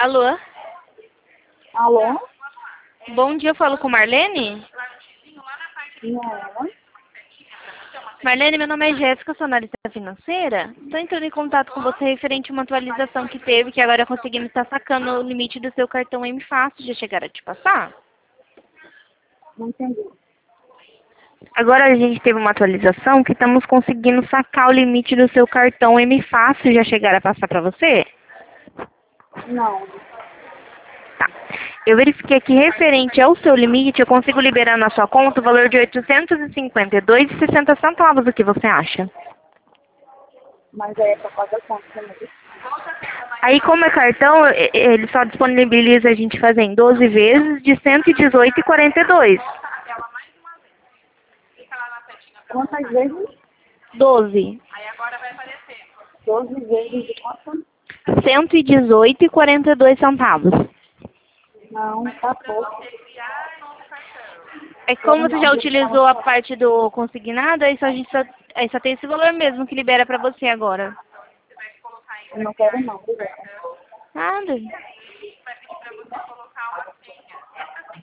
Alô? Alô? Bom dia, eu falo com Marlene? Não. Marlene, meu nome é Jéssica, sou analista financeira. Estou entrando em contato com você referente a uma atualização que teve, que agora conseguimos estar sacando o limite do seu cartão M Fácil. Já chegaram a te passar? Não entendi. Agora a gente teve uma atualização que estamos conseguindo sacar o limite do seu cartão M Fácil. Já chegaram a passar para você? Não. Tá. Eu verifiquei que referente ao seu limite, eu consigo liberar na sua conta o valor de R$ 852,60. O que você acha? Mas é pra pagar quanto também? Aí, como é cartão, ele só disponibiliza a gente fazer em 12 vezes de 118,42. Quantas vezes? 12. 12 vezes de quanto? 118,42. Não, tá pouco. É como você já utilizou a parte do consignado, aí só tem esse valor mesmo que libera pra você agora. Eu não quero não, obrigada. Nada.